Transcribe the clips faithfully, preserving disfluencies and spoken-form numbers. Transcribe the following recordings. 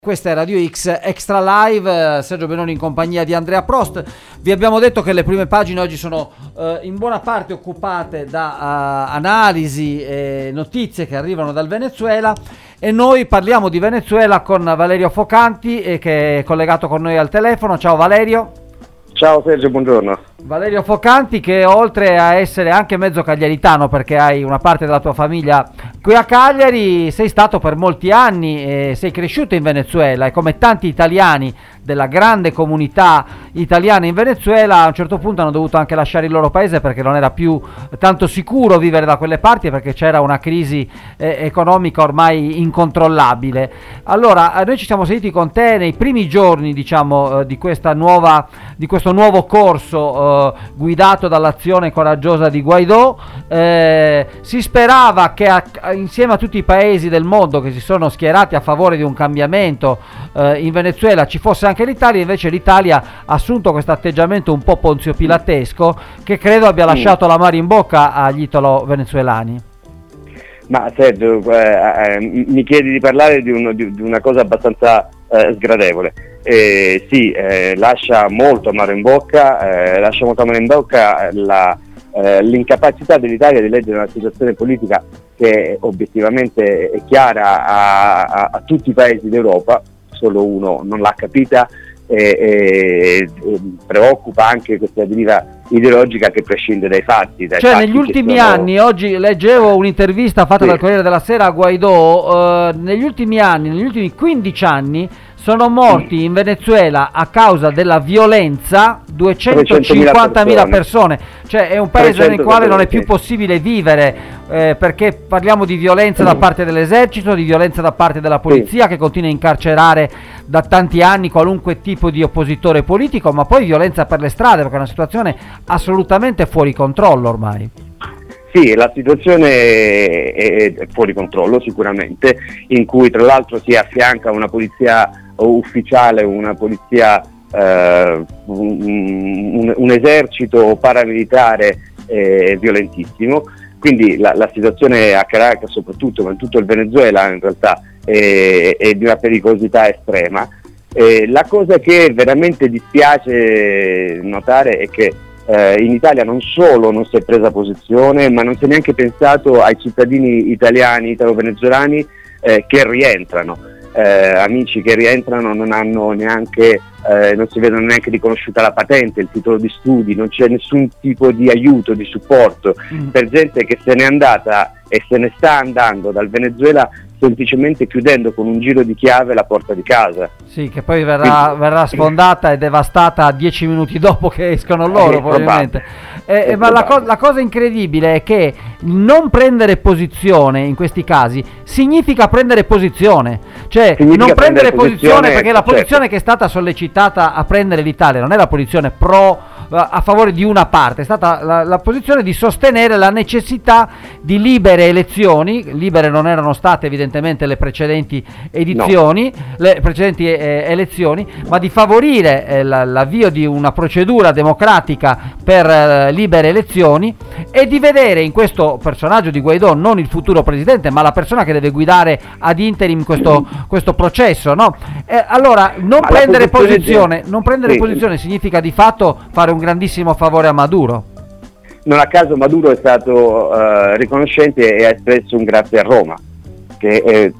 Questa è Radio X Extra Live, Sergio Benoni in compagnia di Andrea Prost. Vi abbiamo detto che le prime pagine oggi sono eh, in buona parte occupate da uh, analisi e notizie che arrivano dal Venezuela, e noi parliamo di Venezuela con Valerio Focanti, eh, che è collegato con noi al telefono. Ciao Valerio. Ciao Sergio, buongiorno. Valerio Focanti, che oltre a essere anche mezzo cagliaritano, perché hai una parte della tua famiglia qui a Cagliari, sei stato per molti anni e sei cresciuto in Venezuela, e come tanti italiani della grande comunità italiana in Venezuela a un certo punto hanno dovuto anche lasciare il loro paese perché non era più tanto sicuro vivere da quelle parti, perché c'era una crisi eh, economica ormai incontrollabile. Allora noi ci siamo sentiti con te nei primi giorni, diciamo, eh, di questa nuova di questo nuovo corso eh, guidato dall'azione coraggiosa di Guaidó. Eh, si sperava che a, insieme a tutti i paesi del mondo che si sono schierati a favore di un cambiamento eh, in Venezuela ci fosse anche l'Italia. Invece l'Italia ha assunto questo atteggiamento un po' ponzio pilatesco, che credo abbia lasciato l'amaro in bocca agli italo-venezuelani. Ma Sergio, eh, eh, mi chiedi di parlare di, un, di, di una cosa abbastanza eh, sgradevole. Eh, sì, eh, lascia molto amaro in bocca, eh, lascia molto amaro in bocca la, eh, l'incapacità dell'Italia di leggere una situazione politica che obiettivamente è chiara a, a, a tutti i paesi d'Europa. Solo uno non l'ha capita, e, e, e preoccupa anche questa deriva ideologica che prescinde dai fatti. Dai cioè fatti negli ultimi sono... anni, oggi leggevo un'intervista fatta sì. dal Corriere della Sera a Guaidó, eh, negli ultimi anni, negli ultimi quindici anni sono morti in Venezuela a causa della violenza duecentocinquantamila persone. Cioè è un paese nel quale non è più possibile vivere, eh, perché parliamo di violenza da parte dell'esercito, di violenza da parte della polizia, sì. che continua a incarcerare da tanti anni qualunque tipo di oppositore politico, ma poi violenza per le strade, perché è una situazione assolutamente fuori controllo ormai. Sì, la situazione è fuori controllo sicuramente, in cui tra l'altro si affianca una polizia ufficiale, una polizia, eh, un, un, un esercito paramilitare eh, violentissimo. Quindi la, la situazione a Caracas soprattutto, ma in tutto il Venezuela in realtà è, è di una pericolosità estrema. Eh, la cosa che veramente dispiace notare è che Eh, in Italia non solo non si è presa posizione, ma non si è neanche pensato ai cittadini italiani, italo-venezuelani eh, che rientrano. Eh, amici che rientrano non hanno neanche, eh, non si vedono neanche riconosciuta la patente, il titolo di studi, non c'è nessun tipo di aiuto, di supporto mm. per gente che se n'è andata e se ne sta andando dal Venezuela semplicemente chiudendo con un giro di chiave la porta di casa. Sì, che poi verrà, Quindi, verrà sfondata e devastata dieci minuti dopo che escono loro, eh, probabilmente. Eh, eh, ma la, co- la cosa incredibile è che non prendere posizione in questi casi significa prendere posizione. Cioè, significa non prendere, prendere posizione, posizione perché la posizione certo. che è stata sollecitata a prendere l'Italia non è la posizione pro a favore di una parte, è stata la, la posizione di sostenere la necessità di libere elezioni. Libere non erano state evidentemente le precedenti edizioni, no. le precedenti eh, elezioni, ma di favorire eh, la, l'avvio di una procedura democratica per eh, libere elezioni, e di vedere in questo personaggio di Guaidó non il futuro presidente, ma la persona che deve guidare ad interim questo, questo processo, no? Eh, allora non ma prendere posizione, non prendere sì. posizione significa di fatto fare un grandissimo favore a Maduro. Non a caso Maduro è stato uh, riconoscente e ha espresso un grazie a Roma, che è,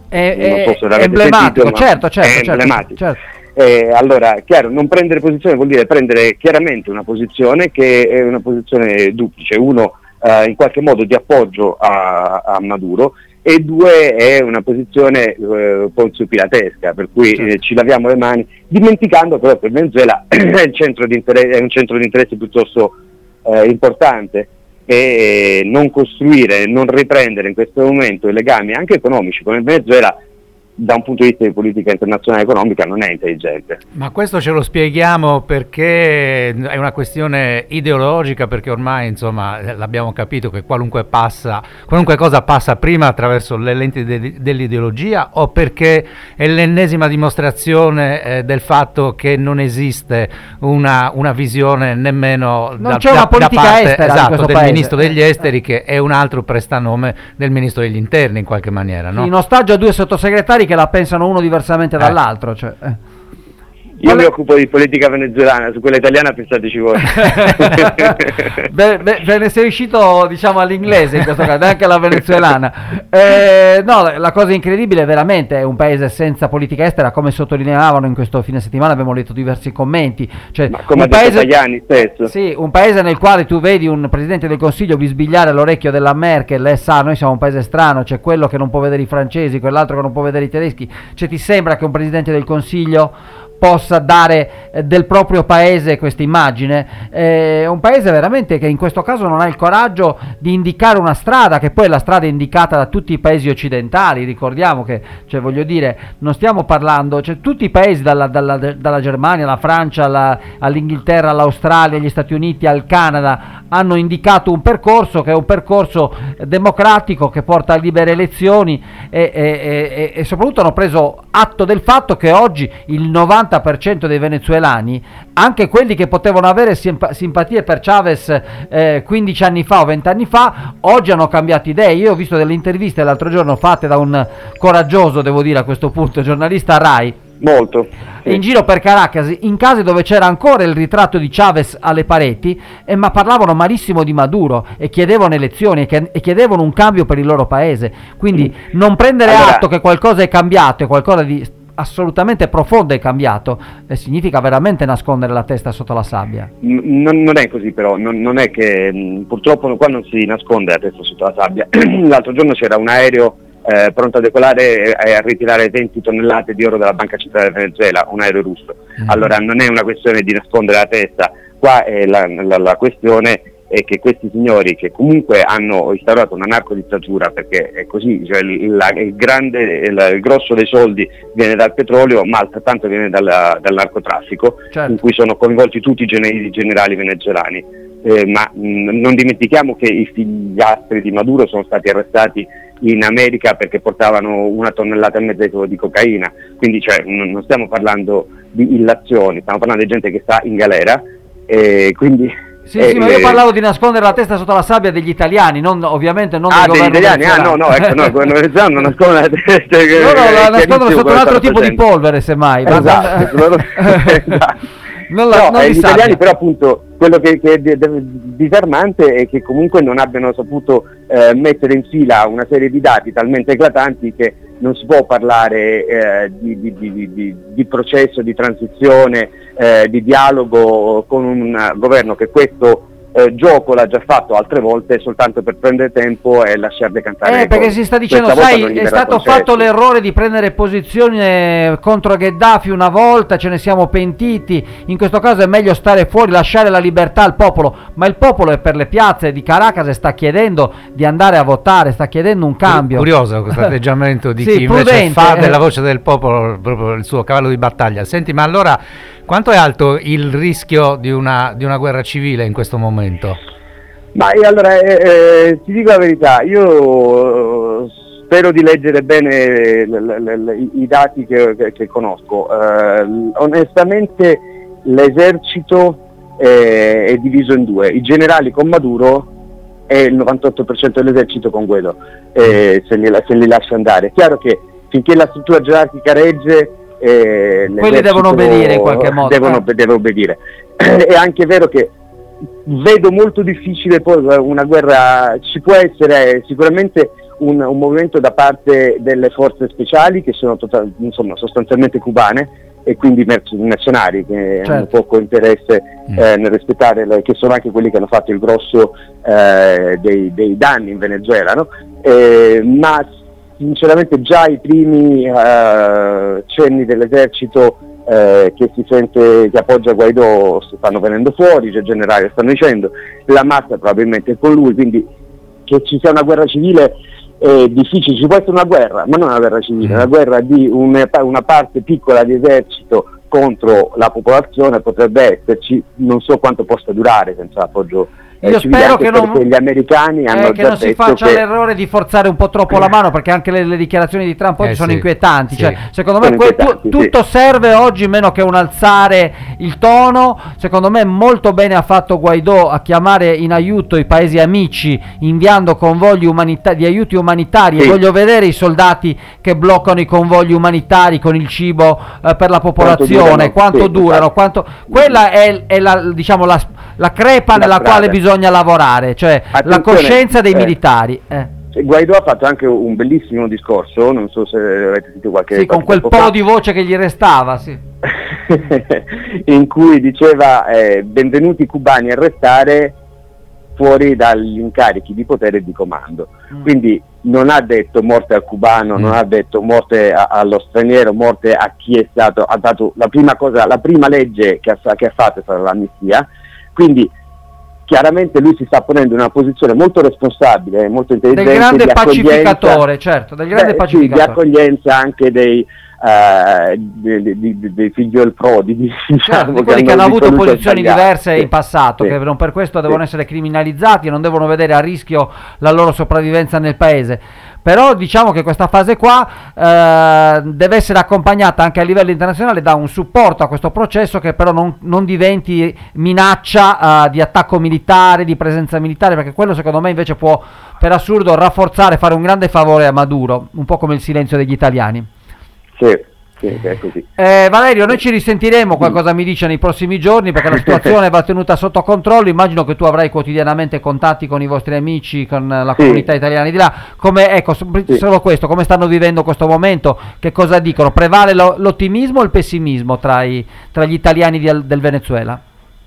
è, non so se emblematico, sentito, certo, certo, è certo, emblematico. certo. Eh, allora, chiaro, non prendere posizione vuol dire prendere chiaramente una posizione che è una posizione duplice: uno, uh, in qualche modo di appoggio a, a Maduro, e due, è una posizione eh, ponzio pilatesca, per cui certo. eh, ci laviamo le mani, dimenticando però che il Venezuela è, il centro di interesse, è un centro di interesse piuttosto eh, importante, e non costruire, non riprendere in questo momento i legami anche economici con il Venezuela da un punto di vista di politica internazionale economica non è intelligente. Ma questo ce lo spieghiamo perché è una questione ideologica, perché ormai insomma l'abbiamo capito che qualunque passa, qualunque cosa passa prima attraverso le lenti de- dell'ideologia, o perché è l'ennesima dimostrazione eh, del fatto che non esiste una, una visione nemmeno non da, c'è una da, politica da parte estera esatto, del paese. ministro degli esteri, che è un altro prestanome del ministro degli interni in qualche maniera, no? In ostaggio a due sottosegretari che la pensano uno diversamente eh. dall'altro. Cioè, eh. Io Qual mi è... occupo di politica venezuelana, su quella italiana pensateci voi. Beh, beh, beh, ne sei uscito, diciamo, all'inglese in questo caso, neanche alla venezuelana. Eh, no, la cosa incredibile veramente è un paese senza politica estera, come sottolineavano in questo fine settimana, abbiamo letto diversi commenti. Cioè, Ma come un paese, Tajani stesso. Sì, un paese nel quale tu vedi un presidente del Consiglio bisbigliare all'orecchio della Merkel e sa, noi siamo un paese strano, c'è quello che non può vedere i francesi, quell'altro che non può vedere i tedeschi. Cioè, ti sembra che un presidente del Consiglio possa dare eh, del proprio paese questa immagine? È un paese veramente che in questo caso non ha il coraggio di indicare una strada, che poi è la strada indicata da tutti i paesi occidentali. Ricordiamo che, cioè, voglio dire, non stiamo parlando, cioè, tutti i paesi dalla, dalla, dalla Germania alla Francia alla, all'Inghilterra, all'Australia, agli Stati Uniti, al Canada, hanno indicato un percorso che è un percorso democratico che porta a libere elezioni e, e, e, e soprattutto hanno preso atto del fatto che oggi il novanta per cento dei venezuelani, anche quelli che potevano avere simp- simpatie per Chavez eh, quindici anni fa o venti anni fa, oggi hanno cambiato idee. Io ho visto delle interviste l'altro giorno fatte da un coraggioso, devo dire a questo punto, giornalista Rai, molto sì. in giro per Caracas, in case dove c'era ancora il ritratto di Chavez alle pareti, eh, ma parlavano malissimo di Maduro e chiedevano elezioni e, che- e chiedevano un cambio per il loro paese. Quindi non prendere allora... atto che qualcosa è cambiato e qualcosa di assolutamente profondo è cambiato, eh, significa veramente nascondere la testa sotto la sabbia. Non, non è così, però non, non è che mh, purtroppo qua non si nasconde la testa sotto la sabbia. L'altro giorno c'era un aereo eh, pronto a decolare e a ritirare venti tonnellate di oro dalla Banca Centrale del Venezuela, un aereo russo. Mm. Allora non è una questione di nascondere la testa, qua è la, la, la questione è che questi signori, che comunque hanno instaurato una narcodittatura, perché è così, cioè il, la, il grande il, il grosso dei soldi viene dal petrolio, ma altrettanto viene dalla, dal narcotraffico, certo, in cui sono coinvolti tutti i generali, generali venezuelani. Eh, ma mh, non dimentichiamo che i figliastri di Maduro sono stati arrestati in America perché portavano una tonnellata e mezzo di cocaina, quindi cioè, n- non stiamo parlando di illazioni, stiamo parlando di gente che sta in galera, e quindi Sì, eh, sì, ma io parlavo di nascondere la testa sotto la sabbia degli italiani, non, ovviamente non ah, del governo italiani. Ah, no, no, ecco, no, il governo venezuelano non nasconde la testa. No, no, la nascondono sotto un altro tipo di polvere, semmai. Esatto. Ma... non la, no, non eh, gli italiani sabbia. Però appunto quello che, che è disarmante è che comunque non abbiano saputo eh, mettere in fila una serie di dati talmente eclatanti che non si può parlare eh, di, di, di, di, di processo, di transizione, eh, di dialogo con un governo che questo eh, gioco l'ha già fatto altre volte soltanto per prendere tempo e lasciar decantare. Eh, perché si sta dicendo, sai, è stato concesso. fatto l'errore di prendere posizione contro Gheddafi una volta, ce ne siamo pentiti, in questo caso è meglio stare fuori, lasciare la libertà al popolo, ma il popolo è per le piazze di Caracas e sta chiedendo di andare a votare, sta chiedendo un cambio. Curioso questo atteggiamento di sì, chi prudente, invece fa eh. della voce del popolo proprio il suo cavallo di battaglia. Senti, ma allora quanto è alto il rischio di una, di una guerra civile in questo momento? Ma io, allora, eh, eh, ti dico la verità, io spero di leggere bene le, le, le, i dati che, che, che conosco. Eh, onestamente l'esercito è, è diviso in due, i generali con Maduro e il novantotto per cento dell'esercito con Guaido, eh, se, li, se li lascia andare. È chiaro che finché la struttura gerarchica regge, Eh, quelli devono obbedire in qualche modo. Devono, eh. devono obbedire. È anche vero che vedo molto difficile poi una guerra, ci può essere sicuramente un, un movimento da parte delle forze speciali che sono total, insomma, sostanzialmente cubane e quindi mercenari che certo. hanno poco interesse mm. eh, nel rispettare, le, che sono anche quelli che hanno fatto il grosso eh, dei, dei danni in Venezuela, no? eh, ma sinceramente già i primi uh, cenni dell'esercito uh, che si sente che appoggia Guaidó stanno venendo fuori, cioè generali stanno dicendo, la massa probabilmente è con lui, quindi che ci sia una guerra civile è difficile, ci può essere una guerra, ma non una guerra civile, una guerra di un, una parte piccola di esercito contro la popolazione potrebbe esserci, non so quanto possa durare senza l'appoggio Io spero che non gli americani hanno eh, che già non si detto faccia che... l'errore di forzare un po' troppo la mano, perché anche le, le dichiarazioni di Trump oggi Eh, sono sì, inquietanti. sì. Cioè, secondo me Sono que- inquietanti, tu- sì. tutto serve oggi meno che un alzare il tono. Secondo me molto bene ha fatto Guaidó a chiamare in aiuto i paesi amici, inviando convogli umanita- di aiuti umanitari, Sì. e voglio vedere i soldati che bloccano i convogli umanitari con il cibo eh, per la popolazione, Quanto durano, quanto sì, durano, infatti. quanto... quella è, è la, diciamo, la, la crepa La nella strada. quale bisogna lavorare, cioè la Attenzione, coscienza dei eh, militari. Eh. Guaidó ha fatto anche un bellissimo discorso, non so se avete sentito qualche Sì, con qualche quel tempo po' fa, di voce che gli restava, sì. in cui diceva eh, benvenuti cubani a restare fuori dagli incarichi di potere e di comando. Mm. Quindi non ha detto morte al cubano, Mm. non ha detto morte a- allo straniero, morte a chi è stato, ha dato la prima cosa, la prima legge che ha, che ha fatto è stata l'amnistia. Quindi chiaramente lui si sta ponendo in una posizione molto responsabile, molto intelligente, Del grande di accoglienza- pacificatore, certo, del grande Beh, sì, pacificatore. di accoglienza anche dei, eh, dei, dei, dei figlioli prodighi, Certo, diciamo, di quelli che hanno vinto avuto luce posizioni sbagliate. diverse Sì, in passato, sì, che non per questo devono sì. essere criminalizzati e non devono vedere a rischio la loro sopravvivenza nel paese. Però diciamo che questa fase qua eh, deve essere accompagnata anche a livello internazionale da un supporto a questo processo, che però non, non diventi minaccia eh, di attacco militare, di presenza militare, perché quello secondo me invece può per assurdo rafforzare, fare un grande favore a Maduro, un po' come il silenzio degli italiani. Sì, sì, è così. Eh, Valerio, noi ci risentiremo, qualcosa mi dice nei prossimi giorni, perché la situazione va tenuta sotto controllo. Immagino che tu avrai quotidianamente contatti con i vostri amici, con la Sì. comunità italiana di là. Come, ecco, so- Sì. solo questo, come stanno vivendo questo momento? Che cosa dicono? Prevale lo- l'ottimismo o il pessimismo tra, i, tra gli italiani di- del Venezuela?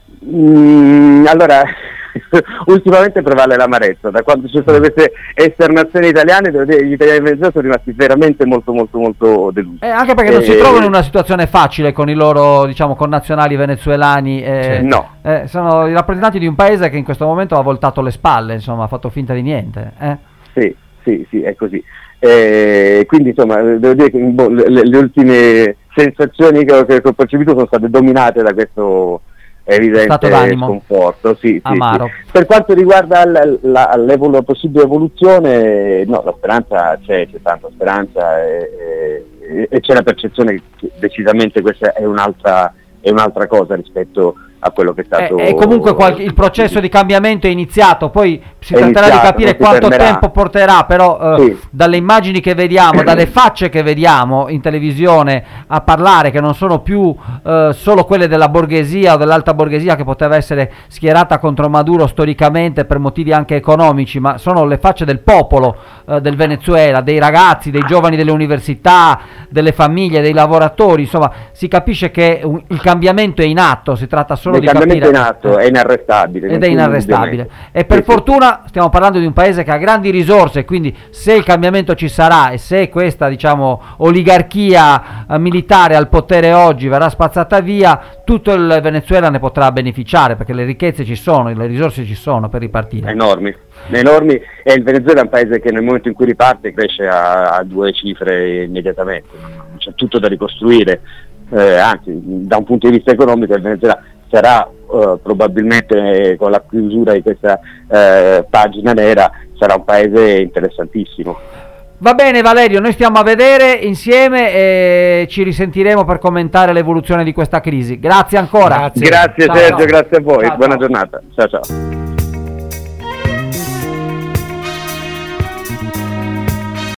Mm, allora, ultimamente prevale l'amarezza. Da quando ci sono state queste esternazioni italiane, devo dire, gli italiani in Venezuela sono rimasti veramente molto molto molto delusi. Eh, anche perché non si Eh, trovano in una situazione facile con i loro, diciamo, connazionali venezuelani. eh, Sì. No. eh, sono i rappresentanti di un paese che in questo momento ha voltato le spalle, insomma, ha fatto finta di niente. Eh? Sì, sì, sì, è così. Eh, quindi insomma, devo dire che boh, le, le ultime sensazioni che ho, che ho percepito sono state dominate da questo evidente Stato d'animo. sconforto. Sì, sì, Amaro. sì. Per quanto riguarda la, la, la possibile evoluzione, no, la speranza c'è, c'è tanta speranza e, e, e c'è la percezione che decisamente questa è un'altra, è un'altra cosa rispetto a quello che è stato... E comunque qualche, il processo di cambiamento è iniziato, poi si È tratterà iniziato, di capire non si quanto fermerà. tempo porterà, però eh, Sì. dalle immagini che vediamo, dalle facce che vediamo in televisione a parlare, che non sono più eh, solo quelle della borghesia o dell'alta borghesia che poteva essere schierata contro Maduro storicamente per motivi anche economici, ma sono le facce del popolo eh, del Venezuela, dei ragazzi, dei giovani delle università, delle famiglie, dei lavoratori. Insomma, si capisce che un- il cambiamento è in atto, si tratta solo Il di cambiamento capire è in atto, è inarrestabile. ed è nessun inarrestabile, indubbiamente. e per Sì, sì. fortuna stiamo parlando di un paese che ha grandi risorse, quindi se il cambiamento ci sarà e se questa, diciamo, oligarchia eh, militare al potere oggi verrà spazzata via, tutto il Venezuela ne potrà beneficiare, perché le ricchezze ci sono, le risorse ci sono per ripartire. Enormi, enormi, e il Venezuela è un paese che nel momento in cui riparte cresce a, a due cifre immediatamente, c'è tutto da ricostruire, eh, anzi da un punto di vista economico il Venezuela sarà eh, probabilmente, eh, con la chiusura di questa eh, pagina nera, sarà un paese interessantissimo. Va bene Valerio, noi stiamo a vedere insieme e ci risentiremo per commentare l'evoluzione di questa crisi. Grazie ancora. Grazie. Grazie Ciao, Sergio, ciao. grazie a voi, Ciao, buona ciao. giornata, ciao ciao.